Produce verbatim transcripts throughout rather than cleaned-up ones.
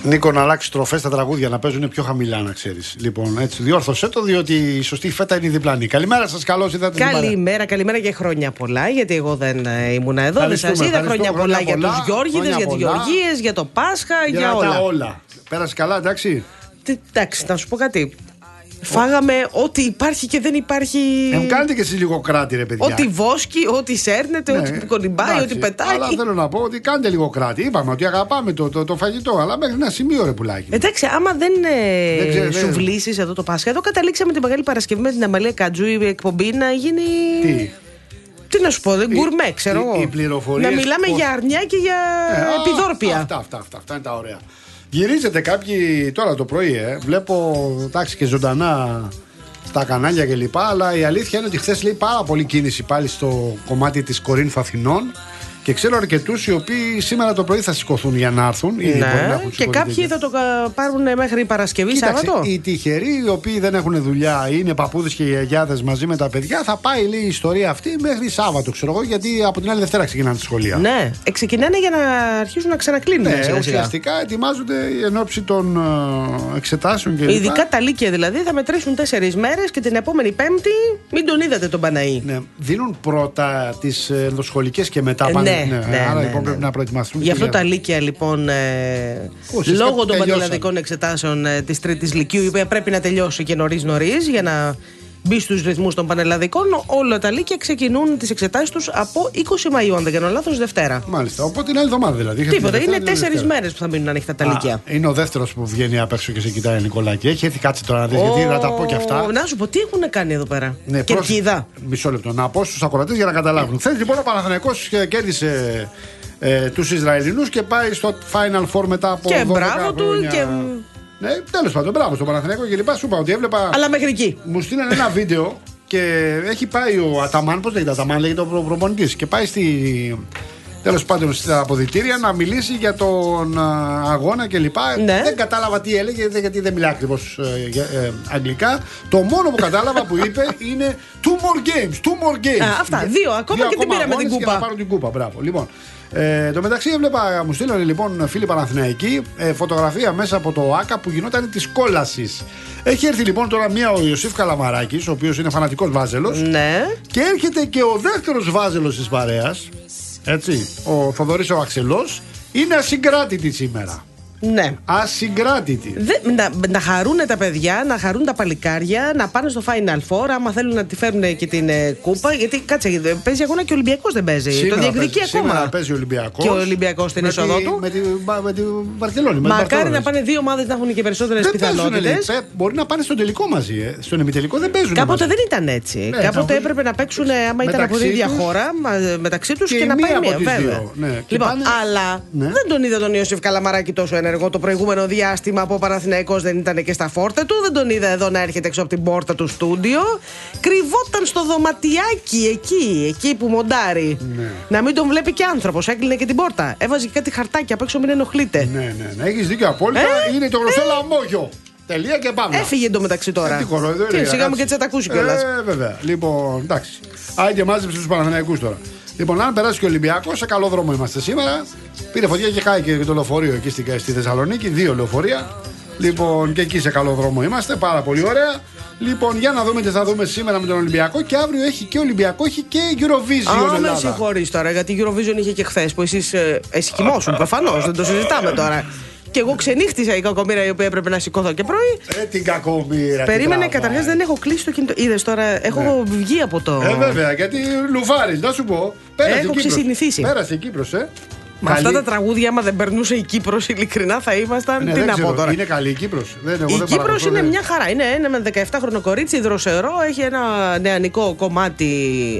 Νίκο, να αλλάξει τροφές στα τραγούδια, να παίζουν πιο χαμηλά, να ξέρεις. Λοιπόν, έτσι, διόρθωσέ το, διότι η σωστή φέτα είναι η διπλανή. Καλημέρα σας, καλώς ήρθατε. Καλημέρα, καλημέρα και χρόνια πολλά, γιατί εγώ δεν ήμουν εδώ. Δεν σας είδα. Χρόνια πολλά, πολλά για τους Γιώργηδες, για τις Γεωργίες, για το Πάσχα, για, για όλα. όλα. Πέρασε καλά, εντάξει. Εντάξει, να σου πω κάτι. Φάγαμε ό,τι υπάρχει και δεν υπάρχει. Ε, μου κάνετε και εσείς λίγο κράτη, ρε παιδιά. Ό,τι βόσκει, ό,τι σέρνεται, ναι, ό,τι κολυμπάει, ό,τι πετάει. Αλλά θέλω να πω ότι κάντε λίγο κράτη. Είπαμε ότι αγαπάμε το, το, το φαγητό, αλλά μέχρι ένα σημείο, ρε πουλάκι. Εντάξει, άμα δεν, δεν σου βλύσεις εδώ το Πάσχα, εδώ καταλήξαμε τη Μεγάλη Παρασκευή με την Αμαλία Κατζού η εκπομπή να γίνει. Τι. Τι να σου πω, δεν γκουρμέ, ξέρω εγώ. Να μιλάμε πώς... για αρνιά και για ε, επιδόρπια. Αυτά, αυτά, αυτά, αυτά είναι τα ωραία. Γυρίζετε κάποιοι τώρα το πρωί, ε. Βλέπω εντάξει και ζωντανά στα κανάλια κλπ. Αλλά η αλήθεια είναι ότι χθες λέει πάρα πολύ κίνηση πάλι στο κομμάτι της Κορίνθου Αθηνών. Και ξέρω αρκετούς οι οποίοι σήμερα το πρωί θα σηκωθούν για να έρθουν. Ναι, και κάποιοι θα το πάρουν μέχρι Παρασκευή, Σάββατο. Οι τυχεροί οι οποίοι δεν έχουν δουλειά, είναι παππούδες και γιαγιάδες μαζί με τα παιδιά, θα πάει λέει η ιστορία αυτή μέχρι Σάββατο, ξέρω εγώ, γιατί από την άλλη Δευτέρα ξεκινάνε τα σχολεία. Ναι, ξεκινάνε για να αρχίσουν να ξανακλίνουν. Ναι, ουσιαστικά ετοιμάζονται εν ώψη των uh, εξετάσεων κλπ. Ειδικά τα Λύκεια δηλαδή θα μετρήσουν τέσσερις μέρες και την επόμενη Πέμπτη μην τον είδατε τον Παναή. Ναι, δίνουν πρώτα τις ενδοσχολικές και μετά πάνε. Ναι, ναι, ναι, άρα ναι, λοιπόν ναι. πρέπει να προετοιμαστούν. Γι' αυτό τα Λύκεια λοιπόν ε, λόγω των πανελλαδικών εξετάσεων ε, της Τρίτης Λυκείου, η οποία πρέπει να τελειώσει και νωρίς νωρίς για να μπει στους ρυθμούς των πανελλαδικών, όλα τα Λύκεια ξεκινούν τις εξετάσεις τους από είκοσι Μαΐου, αν δεν κάνω λάθος, Δευτέρα. Μάλιστα, οπότε την άλλη εβδομάδα δηλαδή. Τίποτα, είναι τέσσερις μέρες που θα μείνουν ανοιχτά τα Λύκεια. Είναι ο δεύτερος που βγαίνει απ' έξω και σε κοιτάει ο Νικολάκη. Έχει έρθει κάτσε τώρα να δει, γιατί να τα πω και αυτά. Να σου πω, τι έχουν κάνει εδώ πέρα. Ναι, Κερκίδα. Μισό λεπτό, να πω στους ακροατές για να καταλάβουν. Χθες λοιπόν ο Παναθηναϊκός κέρδισε ε, τους Ισραηλινούς και πάει στο Final Four μετά από και μπράβο του και. Ναι, τέλος πάντων, μπράβο στον Παναθηναϊκό και λοιπά. Σου είπα ότι έβλεπα. Αλλά μέχρι εκεί. Μου στείλανε ένα βίντεο και έχει πάει ο Αταμάν, πώς λέγεται Αταμάν, λέγεται ο προ, προπονητής, και πάει στη. Τέλος πάντων στα αποδυτήρια να μιλήσει για τον α, αγώνα κλπ. Ναι. Δεν κατάλαβα τι έλεγε, γιατί δεν μιλάει ακριβώς ε, ε, αγγλικά. Το μόνο που κατάλαβα που είπε είναι two more games, two more games. Α, αυτά, δύο ακόμα δύο και την πήραμε την κούπα. Για να πάρουν την κούπα, μπράβο. Λοιπόν, ε, το μεταξύ έβλεπα, μου στείλανε λοιπόν φίλοι Παναθηναϊκοί ε, φωτογραφία μέσα από το ΆΚΑ που γινόταν της κόλασης. Έχει έρθει λοιπόν τώρα μία ο Ιωσήφ Καλαμαράκης, ο οποίος είναι φανατικός βάζελος. Ναι. Και έρχεται και ο δεύτερος βάζελος της παρέας. Έτσι, ο Θοδωρής ο Αξελός είναι ασυγκράτητη σήμερα. Ναι. Ασυγκράτητη. Δε, να, να χαρούν τα παιδιά, να χαρούν τα παλικάρια, να πάνε στο Final Four, άμα θέλουν να τη φέρουν και την ε, κούπα. Γιατί κάτσε, παίζει αγώνα και ο Ολυμπιακός δεν παίζει. Σήμερα το διεκδικεί παίζει, ακόμα. Σήμερα παίζει ο Ολυμπιακός. Και ο Ολυμπιακός στην είσοδό του. Με τη, με τη Βαρκελόνη. Μακάρι να πάνε δύο ομάδες να έχουν και περισσότερες πιθανότητες. Μπορεί να πάνε στον τελικό μαζί. Ε. Στον ημιτελικό δεν παίζουν. Κάποτε μαζί. Δεν ήταν έτσι. Ναι, Κάποτε έπρεπε να παίξουν, άμα ήταν από την ίδια χώρα, μεταξύ τους και να πάει μία. Βέβαια. Λοιπόν, αλλά δεν τον είδα τον Ιωσήφ Καλαμαράκη τόσο ενεργό το προηγούμενο διάστημα που ο Παναθηναϊκός δεν ήταν και στα φόρτα του. Δεν τον είδα εδώ να έρχεται έξω από την πόρτα του στούντιο. Κρυβόταν στο δωματιάκι εκεί, εκεί που μοντάρει. Ναι. Να μην τον βλέπει και άνθρωπος. Έκλεινε και την πόρτα. Έβαζε και κάτι χαρτάκι απ' έξω, μην ενοχλείτε. Ναι, ναι, ναι. Έχεις δίκιο απόλυτα. Ε? Είναι το γνωστό ε? λαμόγιο. Τελεία και πάμε. Έφυγε εντωμεταξύ τώρα. Ε, τι, σιγά μου και έτσι θα τα ακούσει κιόλας. Ε, βέβαια. Λοιπόν, εντάξει. Άιντε μάζεψε τους Παναθηναϊκούς τώρα. Λοιπόν, αν περάσει και ο Ολυμπιακός, σε καλό δρόμο είμαστε σήμερα. Πήρε φωτιά και χάηκε και το λεωφορείο εκεί στη, στη Θεσσαλονίκη. Δύο λεωφορεία. Λοιπόν, και εκεί σε καλό δρόμο είμαστε. Πάρα πολύ ωραία. Λοιπόν, για να δούμε τι θα δούμε σήμερα με τον Ολυμπιακό. Και αύριο έχει και Ολυμπιακό, έχει και Eurovision. Α, με συγχωρείς τώρα, γιατί Eurovision είχε και χθες που εσείς ε, εσχημόσουν προφανώς. Δεν το συζητάμε τώρα. Και εγώ ξενύχτησα η κακομοίρα η οποία έπρεπε να σηκώθω και πρωί. Ε, την κακομοίρα. Περίμενε, καταρχάς δεν έχω κλείσει το κινητό. Είδες τώρα, έχω ναι. βγει από το. Ε, βέβαια, γιατί λουφάρεις, να σου πω. Πέρασε έχω ξεσυνηθίσει. Πέρασε η Κύπρος, ε. Με αυτά τα τραγούδια, άμα δεν περνούσε η Κύπρος, ειλικρινά θα ήμασταν. Ναι, τι να πω τώρα. Είναι καλή η Κύπρος. Δεν, η Κύπρος είναι μια χαρά. Είναι ένα δεκαεφτάχρονο κορίτσι, δροσερό, έχει ένα νεανικό κομμάτι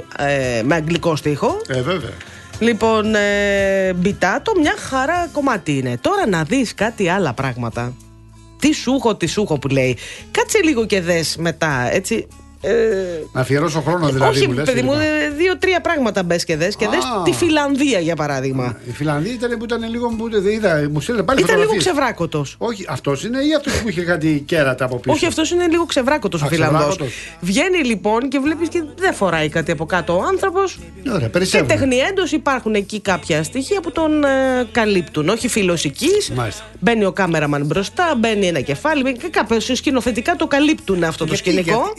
ε, με αγγλικό στίχο. Ε, βέβαια. Λοιπόν, ε, μπιτάτο, μια χαρά κομμάτι είναι. Τώρα να δεις κάτι άλλα πράγματα. Τι σούχο, τι σούχο που λέει. Κάτσε λίγο και δες μετά, έτσι. Ε, να αφιερώσω χρόνο δηλαδή. Όχι, μου λες, παιδί μου, δύο-τρία πράγματα μπες και δες. Και δες τη Φιλανδία για παράδειγμα. Η Φιλανδία ήταν που ήταν λίγο. Που είδα, μου στέλνε πάλι ήταν λίγο ξεβράκωτος. Όχι, αυτός είναι ή αυτός που είχε κάτι κέρατα από πίσω. Όχι, αυτός είναι λίγο ξεβράκωτος ο Φιλανδός. Βγαίνει λοιπόν και βλέπεις και δεν φοράει κάτι από κάτω ο άνθρωπος. Και τεχνιέντος υπάρχουν εκεί κάποια στοιχεία που τον ε, καλύπτουν. Όχι φιλοσικής. Μπαίνει ο κάμεραμαν μπροστά, μπαίνει ένα κεφάλι. Μπαίνει, και κάπως σκηνοθετικά το καλύπτουν αυτό το σκηνικό.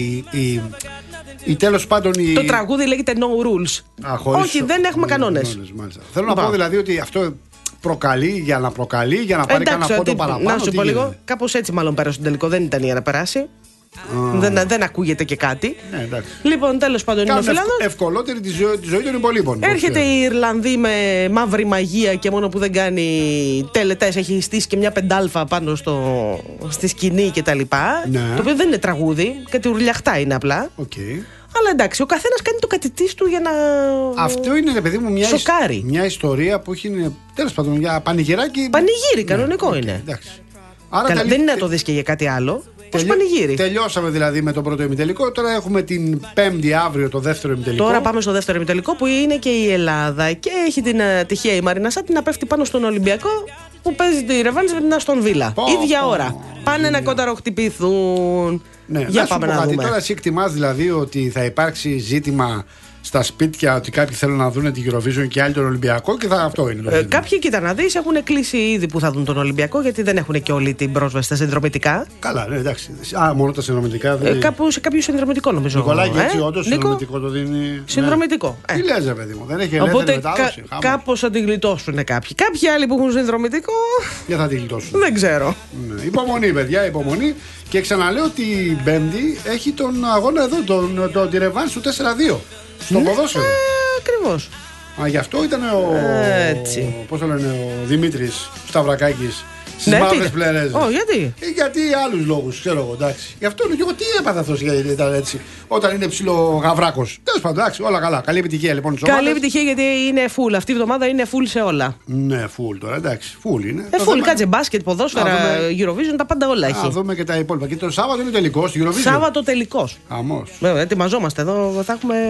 Ή τέλος πάντων. Η... Το τραγούδι λέγεται No Rules. Α, χωρίς... Όχι, δεν έχουμε κανόνες. Θέλω να πω δηλαδή ότι αυτό προκαλεί για να προκαλεί, για να πάρει κανένα πόντο παραπάνω. Να σου πω λίγο, κάπως έτσι μάλλον πέρασε στον τελικό. Δεν ήταν για να περάσει. Mm. Δεν, δεν ακούγεται και κάτι. Ναι, λοιπόν, τέλος πάντων είναι ο Φιλανδός. Ευκολότερη τη ζωή, τη ζωή των υπολείπων. Έρχεται η Ιρλανδή με μαύρη μαγεία και μόνο που δεν κάνει τελετές έχει στήσει και μια πεντάλφα πάνω στο, στη σκηνή κτλ. Ναι. Το οποίο δεν είναι τραγούδι, κάτι ουρλιαχτά είναι απλά. Okay. Αλλά εντάξει, ο καθένας κάνει το κάτι της του για να. Αυτό είναι, ρε παιδί μου, μια, σοκάρει. Μια ιστορία που έχει. Τέλος πάντων, για πανηγυράκι. Πανηγύρι, κανονικό ναι, είναι. Εντάξει. Άρα Καλά, τελει... δεν είναι να το δεις και για κάτι άλλο. Τελει... πανηγύρι. Τελειώσαμε δηλαδή με το πρώτο ημιτελικό. Τώρα έχουμε την Πέμπτη αύριο το δεύτερο ημιτελικό. Τώρα πάμε στο δεύτερο ημιτελικό που είναι και η Ελλάδα. Και έχει την uh, τυχαία η Μαρίνα Σάτι να πέφτει πάνω στον Ολυμπιακό που παίζει τη ρεβάνς με την Αστον Βίλα. Oh, ίδια oh, ώρα. Oh, Πάνε oh, να κονταροχτυπηθούν. Ναι, για να πάμε να δούμε. Τώρα εσύ εκτιμάς δηλαδή ότι θα υπάρξει ζήτημα στα σπίτια ότι κάποιοι θέλουν να δουν την Eurovision και άλλοι τον Ολυμπιακό και θα, αυτό είναι το ε, Κάποιοι, κοίτα να δεις, έχουν κλείσει ήδη που θα δουν τον Ολυμπιακό γιατί δεν έχουν και όλη την πρόσβαση στα συνδρομητικά. Καλά, ναι, εντάξει. Α, μόνο τα συνδρομητικά. Δεν... Ε, κάπου σε κάποιο συνδρομητικό νομίζω. Νικολάκη, έτσι, ε? όντως συνδρομητικό το δίνει. Συνδρομητικό. Ναι. Ε. Τι λες, παιδί μου, δεν έχει ελεύθερη Οπότε μετάδοση. Κα, κάπως θα την γλιτώσουν κάποιοι. Κάποιοι άλλοι που έχουν συνδρομητικό. Δεν θα την γλιτώσουν. Δεν ξέρω. Ναι. Υπομονή, παιδιά, υπομονή. Και ξαναλέω ότι η Πέμπτη έχει τον αγώνα εδώ, τον, τον, τη ρεβάνς του τέσσερα δύο. Στο ναι, ποδόσφαιρο. Ακριβώς. Α, γι' αυτό ήταν ο. Έτσι. Πώς το λένε, ο Δημήτρης Σταυρακάκης. Στις μαύρες πλερέζες. Oh, γιατί? Ε, γιατί άλλους λόγους, ξέρω εγώ, εντάξει. Γι' αυτό λέω και εγώ τι έπαθα αυτός γιατί ήταν έτσι. Όταν είναι ψηλό γαβράκος. Τέλος πάντων, εντάξει, όλα καλά. Καλή επιτυχία λοιπόν στις ομάδες. Καλή επιτυχία γιατί είναι full. Αυτή η εβδομάδα είναι full σε όλα. Ναι, full τώρα, εντάξει. Full είναι. Ε, full, θέμα... κάτσε μπάσκετ, ποδόσφαιρα, Eurovision, τα πάντα όλα έχει. Να δούμε και τα υπόλοιπα. Και το Σάββατο είναι τελικός Eurovision. Σάββατο τελικός. Αμώς. Βέβαια, ετοιμαζόμαστε εδώ, θα έχουμε.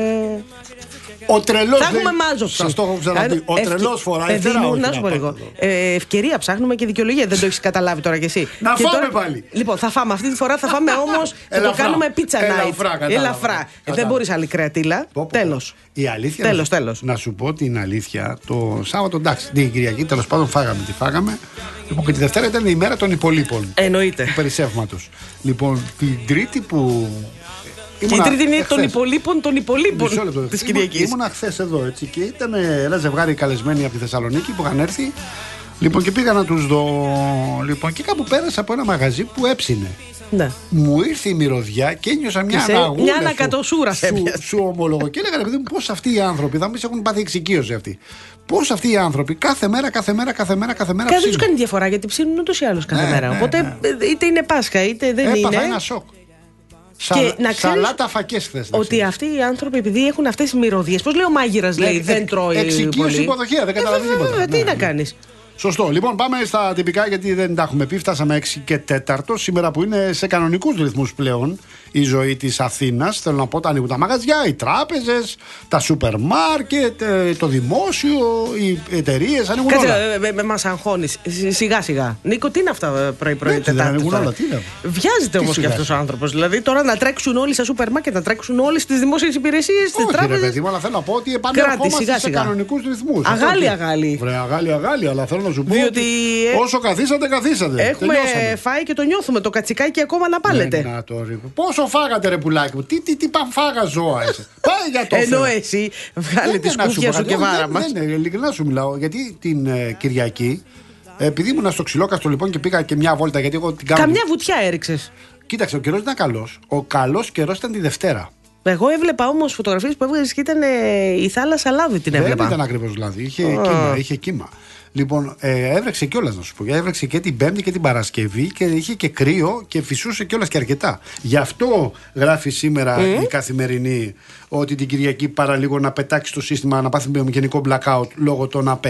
Ο τρελός. Θα έχουμε μάζοψη. Σας το έχω ξαναπεί. Ο τρελός φοράει φτερά. Να σου πω λίγο. Ε, ευκαιρία ψάχνουμε και δικαιολογία. Δεν το έχεις καταλάβει τώρα κι εσύ. Να και φάμε τώρα... πάλι. Λοιπόν, θα φάμε. Αυτή τη φορά θα φάμε όμως. Θα το κάνουμε pizza night. Ελαφρά. Ελαφρά. Ε, δεν μπορείς άλλη κρεατίλα. Τέλος. Η αλήθεια. Τέλος, τέλος. Να σου πω την αλήθεια. Το Σάββατο, εντάξει, την Κυριακή τέλος πάντων φάγαμε τι φάγαμε. Λοιπόν, και τη Δευτέρα ήταν η μέρα των υπολείπων. Εννοείται. Του περισσεύματος. Λοιπόν, την Τρίτη που. Και η Τρίτη είναι των υπολείπων των υπολείπων της Κυριακής. Ήμουνα χθες εδώ έτσι και ήταν ένα ζευγάρι καλεσμένοι από τη Θεσσαλονίκη που είχαν έρθει. Λοιπόν, και πήγα να τους δω. Λοιπόν, και κάπου πέρασα από ένα μαγαζί που έψινε. Ναι. Μου ήρθε η μυρωδιά και ένιωσα μια αναγούλα. Μια ανακατοσούρα σου, σου, σου ομολογώ. Και έλεγα, παιδί μου, πώς αυτοί οι άνθρωποι, θα μου έχουν πάθει εξοικείωση αυτοί. Πώς αυτοί οι άνθρωποι κάθε μέρα, κάθε μέρα, κάθε μέρα, κάθε μέρα. Κάτι δεν τους κάνει διαφορά γιατί ψήνουν ούτως ή άλλως κάθε ναι, μέρα. Ναι, Οπότε ναι. είτε είναι Πάσχα είτε δεν Έπαθα είναι. Ένα σοκ. Και να σαλάτα φακές θες. Ότι αυτοί οι άνθρωποι, επειδή έχουν αυτές τις μυρωδιές, πώς λέει ο μάγειρας, λέει, ε, δεν τρώει. Εξοικείωση υποδοχεία, δεν καταλαβαίνει ε, τίποτα. Τι ναι, να κάνεις. Σωστό. Λοιπόν, πάμε στα τυπικά γιατί δεν τα έχουμε πει. Φτάσαμε έξι και τέταρτο. Σήμερα που είναι σε κανονικούς ρυθμούς πλέον η ζωή της Αθήνας. Θέλω να πω, τα ανοίγουν τα μαγαζιά, οι τράπεζες, τα σούπερ μάρκετ, το δημόσιο, οι εταιρείες. Ανοίγουν Κάτσε, όλα. Ε, ε, ε, μας αγχώνεις. Σιγά σιγά. Νίκο, τι είναι αυτά πρωί-πρωί Τετάρτη. Βιάζεται όμως και αυτός ο άνθρωπος. Δηλαδή τώρα να τρέξουν όλοι στα σούπερ μάρκετ, να τρέξουν όλοι στις δημόσιες υπηρεσίες, στις τράπεζες. Όχι, ρε παιδί μου, αλλά θέλω να πω ότι επανερχόμαστε σε κανονικούς ρυθμούς. Αγάλι, αγάλι. Βρε, αγάλι, αγάλι, αλλά θέλω να σου πω. Διότι όσο καθίσατε, καθίσατε. Έχουμε τελειώσαμε. Φάει και το νιώθουμε το κατσικάκι ακόμα να πάλετε. Ναι, να το ρίχνω. Πόσο φάγατε, ρε πουλάκι μου, τι, τι, τι παμφάγα ζώα είσαι. Πάει για το Ενώ εσύ βγάλε τη σκούφια σου και βάρα μας. Ναι, ναι, ειλικρινά σου μιλάω. Γιατί την ε, Κυριακή, επειδή ήμουν στο Ξυλόκαστρο λοιπόν και πήγα και μια βόλτα. Γιατί εγώ την κάνω. Καμιά βουτιά έριξες. Κοίταξε, ο καιρός ήταν καλός. Ο καλός καιρός ήταν τη Δευτέρα. Εγώ έβλεπα όμως φωτογραφίες που έβγαζες και ήταν ε, η θάλασσα λάδι την έβλεπα. Δεν ήταν ακριβώς λάδι, είχε, oh. κύμα, είχε κύμα. Λοιπόν, ε, έβρεξε κιόλας να σου πω. Έβρεξε και την Πέμπτη και την Παρασκευή και είχε και κρύο και φυσούσε κιόλας και αρκετά. Γι' αυτό γράφει σήμερα mm. η Καθημερινή ότι την Κυριακή παραλίγο να πετάξει το σύστημα, να πάθει με γενικό blackout λόγω των ΑΠΕ.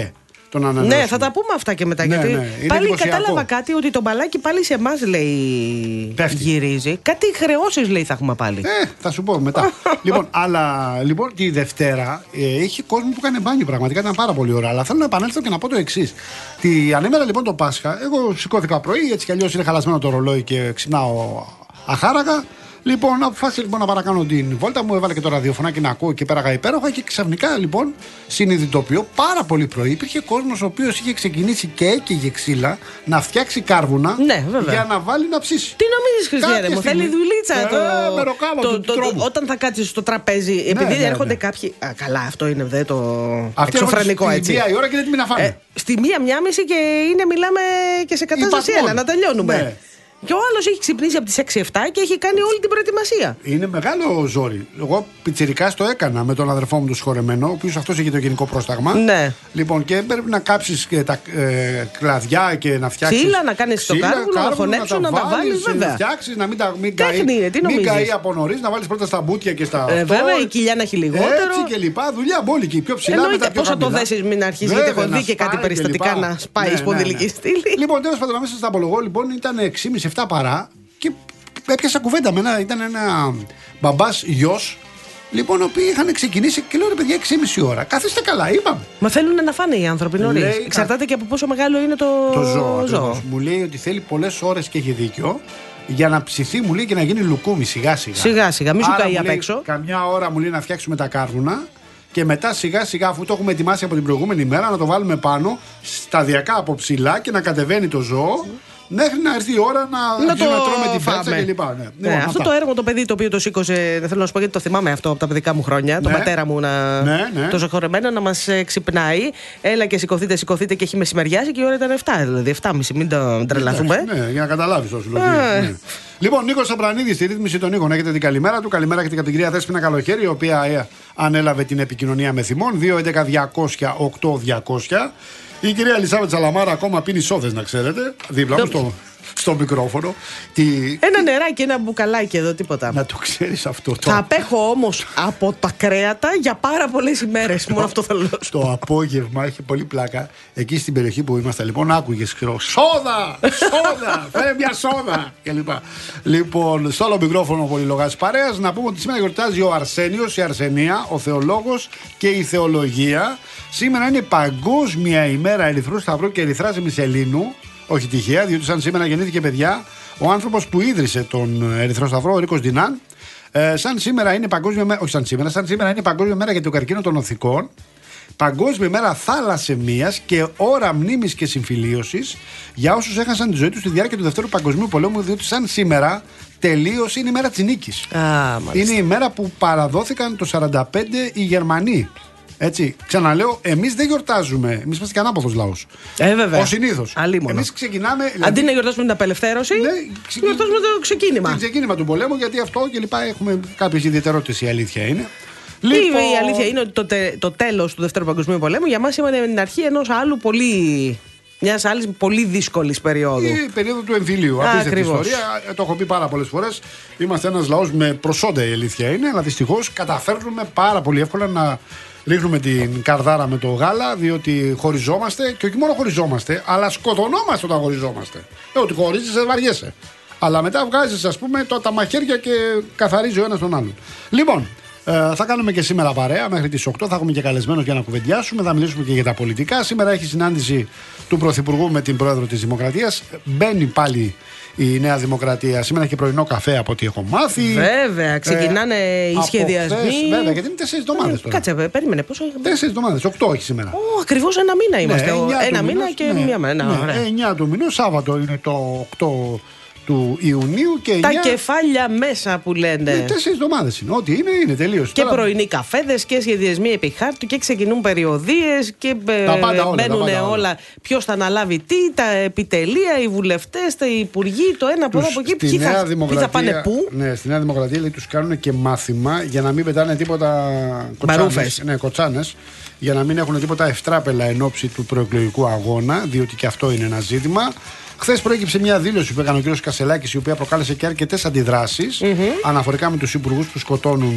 τον ανανεώσιμο. Ναι, θα τα πούμε αυτά και μετά. Ναι, γιατί ναι, πάλι κατάλαβα κάτι, ότι το μπαλάκι πάλι σε εμάς λέει πέφτει. Γυρίζει. Κάτι χρεώσεις λέει θα έχουμε πάλι. Ε, θα σου πω μετά. Λοιπόν, αλλά λοιπόν τη Δευτέρα ε, είχε κόσμο που έκανε μπάνιο πραγματικά, ήταν πάρα πολύ ωραία. Αλλά θέλω να επανέλθω και να πω το εξής. Τη ανέμερα λοιπόν το Πάσχα, εγώ σηκώθηκα πρωί, έτσι κι αλλιώς είναι χαλασμένο το ρολόι και ξυπνάω αχάραγα. Λοιπόν, αποφάσισα λοιπόν να παρακάνω την βόλτα μου, έβαλα και το ραδιοφωνάκι να ακούω και πέραγα υπέροχα και ξαφνικά λοιπόν συνειδητοποιώ πάρα πολύ πρωί υπήρχε κόσμος ο οποίος είχε ξεκινήσει και έκαιγε ξύλα να φτιάξει κάρβουνα, ναι, για να βάλει να ψήσει. Τι νομίζεις, Χριστιανέ μου, θέλει δουλίτσα ε, το, το, το, το, το, το, όταν θα κάτσεις στο τραπέζι, ναι, επειδή ναι, έρχονται ναι. κάποιοι. Α, καλά, αυτό είναι δε, το αυτοί εξωφρενικό έτσι. Μία η ώρα και δεν να φάνε. Ε, στη μία, μία μισή και είναι, μιλάμε και σε κατάσταση, έλα να τελειώνουμε. Ναι. Και ο άλλος έχει ξυπνήσει από τις έξι εφτά και έχει κάνει όλη την προετοιμασία. Είναι μεγάλο ζόρι. Εγώ πιτσιρικάς το έκανα με τον αδερφό μου τον συγχωρεμένο, ο οποίος αυτός έχει το γενικό πρόσταγμα. Ναι. Λοιπόν, και πρέπει να κάψεις και τα ε, κλαδιά και να φτιάξεις. Ξύλα, να κάνεις το κάρβουνο, να χωνέψεις, να τα βάλεις. Να φτιάξεις, να μην, τα, μην καεί, μην καεί από νωρίς, να βάλεις πρώτα στα μπουτια και στα. Ε, βέβαια, η κοιλιά να έχει λιγότερο. Έτσι και λοιπά. Δουλειά μπόλικη. Πιο ψηλά. Εννοείται πώς θα το δέσεις, μην αρχίσει. Γιατί έχω δει και κάτι περιστατικά να σπάει η σπονδυλική στήλη. Λοιπόν, τέλος πάντων, μέσα στα απολογώ λοιπόν ήταν έξι και μισή εφτά παρά. Και έπιασα κουβέντα με ένα, ήταν ένα μπαμπάς γιος, λοιπόν, οι οποίοι είχαν ξεκινήσει και λέω ρε παιδιά έξι και μισή ώρα. Καθίστε καλά, είπαμε. Μα θέλουν να φάνε οι άνθρωποι νωρίς. Εξαρτάται και από πόσο μεγάλο είναι το, το ζώο. ζώο. Μου λέει ότι θέλει πολλές ώρες και έχει δίκιο για να ψηθεί, μου λέει, και να γίνει λουκούμι σιγά σιγά. Σιγά σιγά, μη σου καεί απ' έξω. Καμιά ώρα μου λέει να φτιάξουμε τα κάρβουνα. Και μετά σιγά σιγά, αφού το έχουμε ετοιμάσει από την προηγούμενη μέρα, να το βάλουμε πάνω σταδιακά από ψηλά και να κατεβαίνει το ζώο. Μέχρι να έρθει η ώρα να, να το να τρώμε την πέτσα κλπ. Ναι. Ναι, ναι, αυτό το έργο το παιδί το οποίο το σήκωσε, δεν θέλω να σου πω γιατί το θυμάμαι αυτό από τα παιδικά μου χρόνια. Ναι. Τον πατέρα μου να, ναι, ναι. το συγχωρεμένο να μας ξυπνάει. Έλα και σηκωθείτε, σηκωθείτε και έχει μεσημεριάσει και η ώρα ήταν εφτά, δηλαδή εφτά και μισή, μην το τρελαθούμε. Ναι, για να καταλάβεις το συλλογικό. Ναι. Λοιπόν, Νίκος Σαπρανίδης στη ρύθμιση των Νίκων. Έχετε την καλημέρα του. Καλημέρα έχετε και από την κυρία Δέσποινα Καλοχέρη, η οποία ε, ανέλαβε την επικοινωνία με θυμών. δύο έντεκα διακόσια οκτώ διακόσια. Η κυρία Ελισάβετ Σαλαμάρα ακόμα πίνει σόδες, να ξέρετε. Δίπλα μου στο, στο μικρόφωνο. Τι... Ένα νεράκι, ένα μπουκαλάκι εδώ, τίποτα. Να το ξέρεις αυτό. Το... Θα απέχω όμως από τα κρέατα για πάρα πολλές ημέρες. Μόνο αυτό θέλω. Το απόγευμα έχει πολύ πλάκα. Εκεί στην περιοχή που είμαστε, λοιπόν, άκουγες σόδα! Σόδα! Φέρε μια σόδα! Και λοιπά. Λοιπόν, στο άλλο μικρόφωνο πολυλογάς παρέας, να πούμε ότι σήμερα γιορτάζει ο Αρσένιος, η Αρσενία, ο θεολόγος και η θεολογία. Σήμερα είναι Παγκόσμια ημέρα Ερυθρού Σταυρού και Ερυθράς Μισελίνου. Όχι τυχαία, διότι σαν σήμερα γεννήθηκε, παιδιά, ο άνθρωπος που ίδρυσε τον Ερυθρό Σταυρό, ο Ρίκος Ντινάν. Ε, σαν σήμερα είναι Παγκόσμια μέρα, όχι σαν σήμερα, σαν σήμερα είναι Παγκόσμια μέρα για το καρκίνο των οθικών. Παγκόσμια μέρα θαλασσαιμίας και ώρα μνήμης και συμφιλίωσης για όσους έχασαν τη ζωή τους στη διάρκεια του Δευτέρου Παγκοσμίου Πολέμου, διότι σαν σήμερα τελείωσε είναι η μέρα της νίκης. Α, είναι η μέρα που παραδόθηκαν το σαράντα πέντε οι Γερμανοί. Έτσι, ξαναλέω, εμείς δεν γιορτάζουμε. Εμείς είμαστε και ανάποδος λαός. Ε, βέβαια. Ως συνήθως. Εμείς ξεκινάμε. Δηλαδή, αντί να γιορτάσουμε την απελευθέρωση, ναι, ξεκι... γιορτάζουμε το ξεκίνημα. Το ξεκίνημα του πολέμου, γιατί αυτό και λοιπά έχουμε κάποιες ιδιαιτερότητες, η αλήθεια είναι. Λοιπόν... Η αλήθεια είναι ότι το, τε, το τέλος του Δευτέρου Παγκοσμίου Πολέμου για μας είναι την αρχή ενός άλλου πολύ. Μιας άλλης πολύ δύσκολης περίοδου. Η περίοδο του εμφυλίου. Απίστευτη ιστορία. Το έχω πει πάρα πολλές φορές. Είμαστε ένας λαός με προσόντα, η αλήθεια είναι, αλλά δυστυχώς καταφέρνουμε πάρα πολύ εύκολα να ρίχνουμε την καρδάρα με το γάλα, διότι χωριζόμαστε και όχι μόνο χωριζόμαστε, αλλά σκοτωνόμαστε όταν χωριζόμαστε. Ε, ότι χωρίζεσαι, βαριέσαι. Αλλά μετά βγάζεις, ας πούμε, το, τα μαχαίρια και καθαρίζει ο ένας τον άλλον. Λοιπόν, ε, θα κάνουμε και σήμερα παρέα μέχρι τις οκτώ. Θα έχουμε και καλεσμένους για να κουβεντιάσουμε. Θα μιλήσουμε και για τα πολιτικά. Σήμερα έχει συνάντηση του Πρωθυπουργού με την Πρόεδρο της Δημοκρατίας. Μπαίνει πάλι η Νέα Δημοκρατία. Σήμερα έχει πρωινό καφέ από ό,τι έχω μάθει. Βέβαια, ξεκινάνε ε, οι σχεδιασμοί. Χθες, βέβαια, γιατί είναι τέσσερις εβδομάδες τώρα. Κάτσε, περίμενε. Πόσο είχαμε. Τέσσερις εβδομάδες, οκτώ έχει σήμερα. Oh, ακριβώς ένα μήνα είμαστε. Ναι, ένα μήνα μήνας, και ναι, μία μέρα. Ναι, εννιά του μηνός, Σάββατο είναι το οκτώ του Ιουνίου και τα εννιά... κεφάλια μέσα που λένε. Ναι, τέσσερις εβδομάδες είναι. Ό,τι είναι, είναι τελείως. Και τώρα... πρωινοί καφέδες και σχεδιασμοί επί χάρτου και ξεκινούν περιοδίες και μπαίνουν όλα. όλα. Ποιος θα αναλάβει τι, τα επιτελεία, οι βουλευτές, τα υπουργοί, το ένα από εδώ από εκεί. Ποιοι θα, θα πάνε πού. Ναι, στη Νέα Δημοκρατία λέει, τους κάνουν και μάθημα για να μην πετάνε τίποτα κοτσάνες. Ναι, κοτσάνες. Για να μην έχουν τίποτα ευτράπελα εν ώψη του προεκλογικού αγώνα, διότι και αυτό είναι ένα ζήτημα. Χθες προέκυψε μια δήλωση που έκανε ο κ. Κασελάκης, η οποία προκάλεσε και αρκετές αντιδράσεις mm-hmm. αναφορικά με τους υπουργούς που σκοτώνουν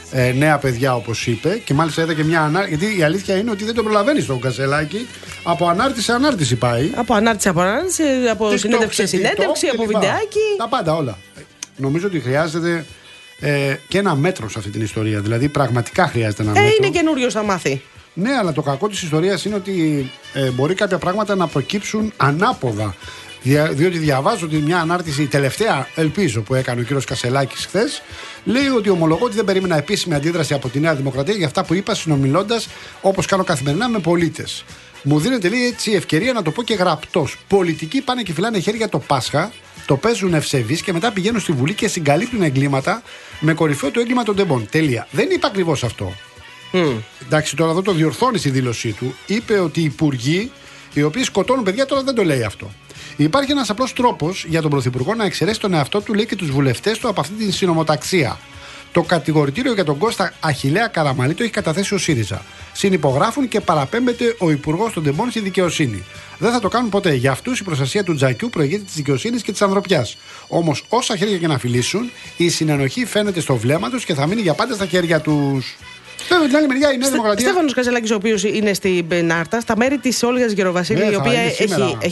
ε, νέα παιδιά, όπως είπε. Και μάλιστα είδα και μια ανάρτηση. Γιατί η αλήθεια είναι ότι δεν τον προλαβαίνει τον Κασελάκη. Από ανάρτηση σε ανάρτηση πάει. Από ανάρτηση από ανάρτηση, από TikTok, συνέντευξη σε συνέντευξη, από βιντεάκι. Τα πάντα όλα. Νομίζω ότι χρειάζεται ε, και ένα μέτρο σε αυτή την ιστορία. Δηλαδή, πραγματικά χρειάζεται ένα ε, μέτρο. Είναι καινούριο, θα μάθει. Ναι, αλλά το κακό της ιστορίας είναι ότι ε, μπορεί κάποια πράγματα να προκύψουν ανάποδα. Δια, διότι διαβάζω ότι μια ανάρτηση, η τελευταία, ελπίζω, που έκανε ο κύριος Κασελάκης χθες, λέει ότι ομολογώ ότι δεν περίμενα επίσημη αντίδραση από τη Νέα Δημοκρατία για αυτά που είπα, συνομιλώντας όπως κάνω καθημερινά με πολίτες. Μου δίνεται, λέει, έτσι ευκαιρία να το πω και γραπτός. Πολιτικοί πάνε και φυλάνε χέρια το Πάσχα, το παίζουν ευσεβείς και μετά πηγαίνουν στη Βουλή και συγκαλύπτουν εγκλήματα με κορυφαίο το έγκλημα των τεμπών. Τέλεια. Δεν είπα ακριβώς αυτό. Mm. Εντάξει, τώρα εδώ το διορθώνει στη δήλωσή του. Είπε ότι οι υπουργοί, οι οποίοι σκοτώνουν παιδιά, τώρα δεν το λέει αυτό. Υπάρχει ένας απλός τρόπος για τον Πρωθυπουργό να εξαιρέσει τον εαυτό του, λέει, και τους βουλευτές του από αυτή την συνομοταξία. Το κατηγορητήριο για τον Κώστα Αχιλλέα Καραμανλή το έχει καταθέσει ο ΣΥΡΙΖΑ. Συνυπογράφουν και παραπέμπεται ο Υπουργός των Τεμπών στη δικαιοσύνη. Δεν θα το κάνουν ποτέ. Για αυτούς η προστασία του τζακιού προηγείται της δικαιοσύνης και της ανθρωπιάς. Όμως, όσα χέρια και να φιλήσουν, η συνενοχή φαίνεται στο βλέμμα τους και θα μείνει για πάντα στα χέρια τους. Βέβαια, την άλλη μεριά η Νέα Δημοκρατία. Στέφανος Κασελάκης, ο οποίος είναι στην Νάρτα, στα μέρη της Όλγας Γεροβασίλη, ναι, η οποία έχει.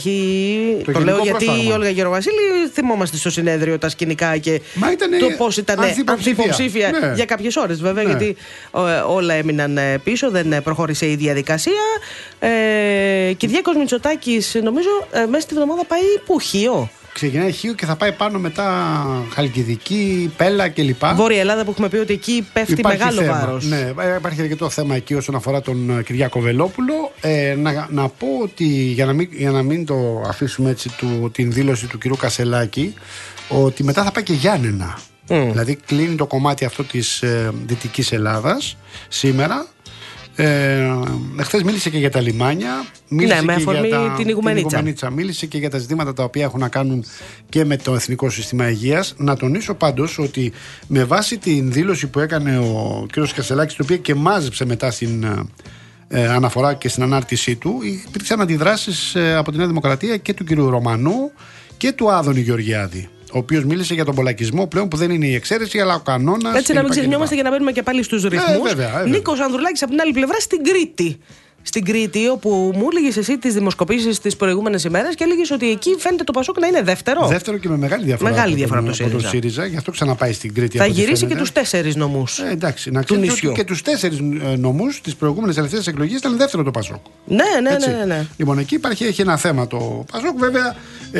έχει το, το λέω γιατί η Όλγα Γεροβασίλη, θυμόμαστε στο συνέδριο τα σκηνικά και το πώς ήταν ανθυποψήφια ναι. για κάποιες ώρες, βέβαια, ναι. γιατί ε, όλα έμειναν πίσω, δεν προχώρησε η διαδικασία. Ε, Κυριάκος Μητσοτάκης, νομίζω, ε, μέσα στη βδομάδα πάει που Χίο. Ξεκινάει Χίο και θα πάει πάνω μετά Χαλκιδική, Πέλα κλπ. Βόρεια Ελλάδα, που έχουμε πει ότι εκεί πέφτει υπάρχει μεγάλο θέμα. βάρος. Ναι, υπάρχει αρκετό θέμα εκεί όσον αφορά τον Κυριάκο Βελόπουλο. Ε, να, να πω ότι για να μην, για να μην το αφήσουμε έτσι του, την δήλωση του κυρίου Κασελάκη, ότι μετά θα πάει και Γιάννενα. Mm. Δηλαδή κλείνει το κομμάτι αυτό της ε, Δυτικής Ελλάδας σήμερα. Ε, χθες μίλησε και για τα λιμάνια. Μίλησε ναι, με αφορμή και για τα, την Ιγουμενίτσα. Μίλησε και για τα ζητήματα τα οποία έχουν να κάνουν και με το Εθνικό Σύστημα Υγείας. Να τονίσω πάντως ότι με βάση την δήλωση που έκανε ο κ. Κασελάκης, το οποίο και μάζεψε μετά στην ε, αναφορά και στην ανάρτησή του, υπήρξαν αντιδράσεις ε, από τη Νέα Δημοκρατία και του κ. Ρωμανού και του Άδωνη Γεωργιάδη, ο οποίος μίλησε για τον πολλακισμό πλέον, που δεν είναι η εξαίρεση αλλά ο κανόνας. Έτσι, να μην ξεχνιόμαστε, για να μπαίνουμε και πάλι στους ρυθμούς. Ε, Νίκος Ανδρουλάκης από την άλλη πλευρά στην Κρήτη. Στην Κρήτη, όπου μου έλεγες εσύ τις δημοσκοπήσεις τις προηγούμενες ημέρες και έλεγες ότι εκεί φαίνεται το Πασόκ να είναι δεύτερο. Δεύτερο και με μεγάλη διαφορά. Μεγάλη διαφορά από το ΣΥΡΙΖΑ. Το ΣΥΡΙΖΑ. Γι' αυτό ξαναπάει στην Κρήτη. Θα γυρίσει και τους τέσσερις νομούς. Ε, εντάξει, να ξέρετε ότι και τους τέσσερις νομούς τις προηγούμενες τελευταίες εκλογές ήταν δεύτερο το Πασόκ. Ναι, ναι, ναι, ναι, ναι. Λοιπόν, εκεί υπάρχει, έχει ένα θέμα το Πασόκ, βέβαια.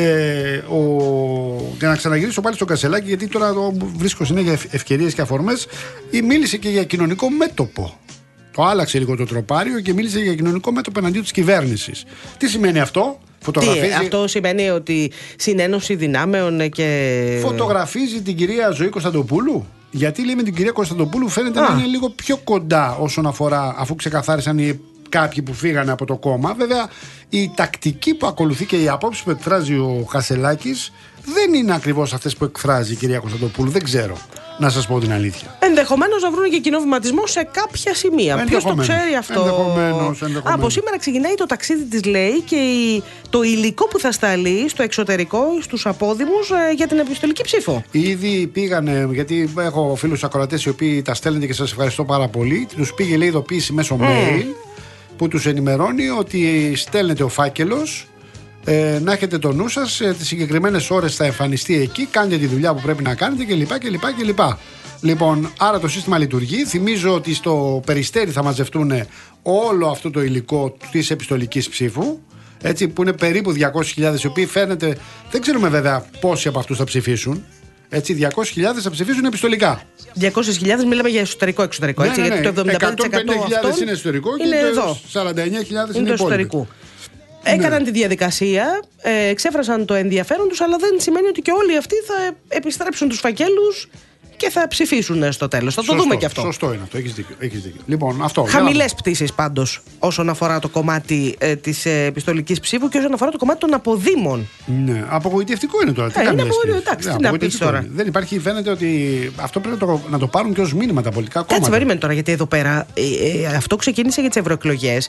Ε, ο... Για να ξαναγυρίσω πάλι στο Κασελάκη, γιατί τώρα βρίσκω συνέχεια ευκαιρίες και αφορμές, μίλησε και για κοινωνικό μέτωπο. Το άλλαξε λίγο το τροπάριο και μίλησε για κοινωνικό μέτωπο εναντίον της κυβέρνησης. Τι σημαίνει αυτό? Φωτογραφίζει... Τι, αυτό σημαίνει ότι συνένωση δυνάμεων και. Φωτογραφίζει την κυρία Ζωή Κωνσταντοπούλου. Γιατί λέει με την κυρία Κωνσταντοπούλου φαίνεται Α. να είναι λίγο πιο κοντά όσον αφορά, αφού ξεκαθάρισαν οι κάποιοι που φύγανε από το κόμμα. Βέβαια, η τακτική που ακολουθεί και οι απόψεις που εκφράζει ο Κασελάκης δεν είναι ακριβώς αυτές που εκφράζει η κυρία Κωνσταντοπούλου. Δεν ξέρω. Να σας πω την αλήθεια. Ενδεχομένως να βρουν και κοινό βηματισμό σε κάποια σημεία. Ποιος το ξέρει αυτό? Ενδεχομένως, ενδεχομένως. Από σήμερα ξεκινάει το ταξίδι της, λέει, και η, το υλικό που θα σταλεί στο εξωτερικό, στους απόδημους, ε, για την επιστολική ψήφο. Ήδη πήγανε, γιατί έχω φίλους ακροατές οι οποίοι τα στέλνετε και σας ευχαριστώ πάρα πολύ. Τους πήγε, λέει, ειδοποίηση μέσω mm. mail που τους ενημερώνει ότι στέλνεται ο φάκελος. Ε, να έχετε το νου σας, ε, τις συγκεκριμένες ώρες θα εμφανιστεί εκεί, κάντε τη δουλειά που πρέπει να κάνετε κλπ. κλπ, κλπ. Λοιπόν, άρα το σύστημα λειτουργεί. Θυμίζω ότι στο Περιστέρι θα μαζευτούν όλο αυτό το υλικό της επιστολικής ψήφου, έτσι, που είναι περίπου διακόσιες χιλιάδες, οι οποίοι φαίνεται, δεν ξέρουμε βέβαια πόσοι από αυτούς θα ψηφίσουν. Έτσι, διακόσιες χιλιάδες θα ψηφίσουν επιστολικά. διακόσιες χιλιάδες μιλάμε για εσωτερικό-εξωτερικό. Ναι, έτσι, ναι, ναι. Γιατί το εβδομήντα πέντε τοις εκατό εκατόν πενήντα χιλιάδες είναι εσωτερικό είναι και εδώ. σαράντα εννέα χιλιάδες είναι, είναι το εσωτερικό. Έκαναν ναι. τη διαδικασία, ε, εξέφρασαν το ενδιαφέρον τους, αλλά δεν σημαίνει ότι και όλοι αυτοί θα επιστρέψουν τους φακέλους και θα ψηφίσουν στο τέλος. Θα το σωστό, δούμε και αυτό. Σωστό είναι αυτό, έχεις δίκιο. Έχεις δίκιο. Λοιπόν, αυτό. Χαμηλές πτήσεις πάντως όσον αφορά το κομμάτι ε, της ε, επιστολικής ψήφου και όσον αφορά το κομμάτι των αποδήμων. Ναι, απογοητευτικό είναι τώρα. Ε, είναι απογοητευτικό. Εντάξει, τι να πεις τώρα. Δεν υπάρχει, φαίνεται ότι αυτό πρέπει να το, να το πάρουν και ως μήνυμα τα πολιτικά κόμματα. Κάτσε, περίμενε τώρα, γιατί εδώ πέρα ε, ε, αυτό ξεκίνησε για τις ευρωεκλογές.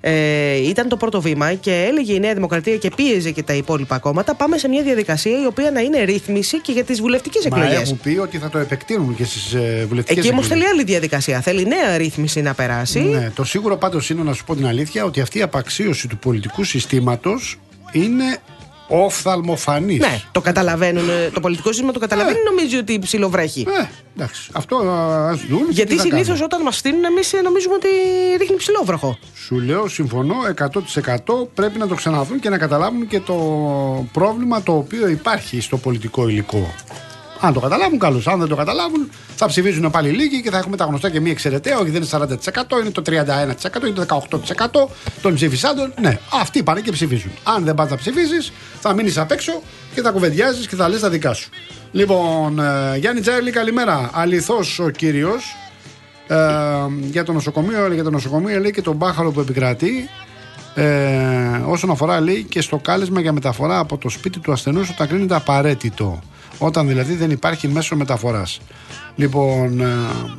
Ε, ήταν το πρώτο βήμα και έλεγε η Νέα Δημοκρατία και πίεζε και τα υπόλοιπα κόμματα. Πάμε σε μια διαδικασία η οποία να είναι ρύθμιση και για τις βουλευτικές εκλογές. Μα έχουν πει ότι θα το επεκτείνουν. επεκτείνουν και στις ε, βουλευτικές. Εκεί όμως θέλει άλλη διαδικασία. Θέλει νέα ρύθμιση να περάσει. Ναι, το σίγουρο πάντως είναι, να σου πω την αλήθεια, ότι αυτή η απαξίωση του πολιτικού συστήματος είναι οφθαλμοφανής. Ναι, το καταλαβαίνουν. Το πολιτικό σύστημα το καταλαβαίνει, ε, νομίζει ότι ψιλοβρέχει. Ε, εντάξει. Αυτό ας δουν. Γιατί συνήθως όταν μας στείλουν, εμείς νομίζουμε ότι ρίχνει ψιλόβροχο. Σου λέω, συμφωνώ εκατό τοις εκατό. Πρέπει να το ξαναδούν και να καταλάβουν και το πρόβλημα το οποίο υπάρχει στο πολιτικό υλικό. Αν το καταλάβουν, καλώς. Αν δεν το καταλάβουν, θα ψηφίζουν πάλι λίγοι και θα έχουμε τα γνωστά και μη εξαιρεταία. Όχι, δεν είναι σαράντα τοις εκατό, είναι το τριάντα ένα τοις εκατό, είναι το δεκαοκτώ τοις εκατό των ψηφισάντων. Ναι, αυτοί πάνε και ψηφίζουν. Αν δεν πας να ψηφίσεις, θα μείνεις απ' έξω και θα κουβεντιάζεις και θα λες τα δικά σου. Λοιπόν, ε, Γιάννη Τζάιλη, καλημέρα. Αληθώς ο κύριος ε, για το νοσοκομείο, για το νοσοκομείο λέει και τον μπάχαλο που επικρατεί. Ε, όσον αφορά, λέει, και στο κάλεσμα για μεταφορά από το σπίτι του ασθενούς όταν κρίνεται απαραίτητο. Όταν δηλαδή δεν υπάρχει μέσο μεταφοράς. Λοιπόν, ε,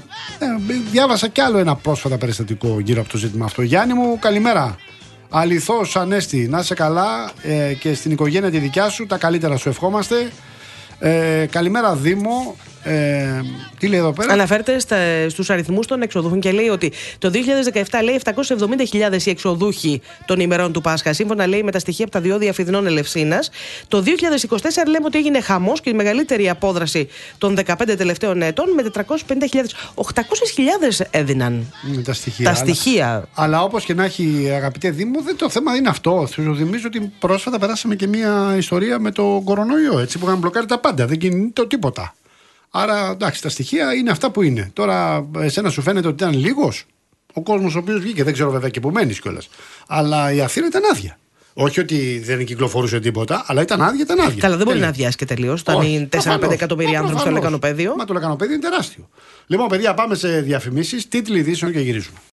ε, διάβασα κι άλλο ένα πρόσφατα περιστατικό γύρω από το ζήτημα αυτό. Γιάννη μου, καλημέρα. Αληθώς, Ανέστη, να είσαι καλά ε, και στην οικογένεια τη δικιά σου, τα καλύτερα σου ευχόμαστε. Ε, καλημέρα Δήμο. Ε, τι λέει εδώ πέρα? Αναφέρεται στους αριθμούς των εξοδούχων και λέει ότι το δύο χιλιάδες δεκαεπτά λέει επτακόσιες εβδομήντα χιλιάδες οι εξοδούχοι των ημερών του Πάσχα, σύμφωνα λέει με τα στοιχεία από τα διόδια Φιδινών Ελευσίνας. Το δύο χιλιάδες είκοσι τέσσερα λέμε ότι έγινε χαμός και η μεγαλύτερη απόδραση των δεκαπέντε τελευταίων ετών με τετρακόσιες πενήντα χιλιάδες. οκτακόσιες χιλιάδες έδιναν με τα στοιχεία. Τα αλλά, στοιχεία. Αλλά όπως και να έχει, αγαπητέ Δήμο, δεν το θέμα είναι αυτό. Σου θυμίζω ότι πρόσφατα περάσαμε και μια ιστορία με το κορονοϊό, έτσι, που είχαν μπλοκάρει τα πάντα. Δεν κινείται τίποτα. Άρα, εντάξει, τα στοιχεία είναι αυτά που είναι. Τώρα, εσένα σου φαίνεται ότι ήταν λίγος ο κόσμος ο οποίος βγήκε. Δεν ξέρω βέβαια και που μένεις κιόλας. Αλλά η Αθήνα ήταν άδεια. Όχι ότι δεν κυκλοφορούσε τίποτα, αλλά ήταν άδεια, ήταν άδεια. Καλά, δεν μπορεί να αδειάσει και τελείως. Όταν είναι τέσσερα πέντε εκατομμύρια άνθρωποι στο λεκανοπέδιο. Μα το λεκανοπέδιο είναι τεράστιο. Λοιπόν, παιδιά, πάμε σε διαφημίσεις, τίτλοι ειδήσεων και γυρίζουμε.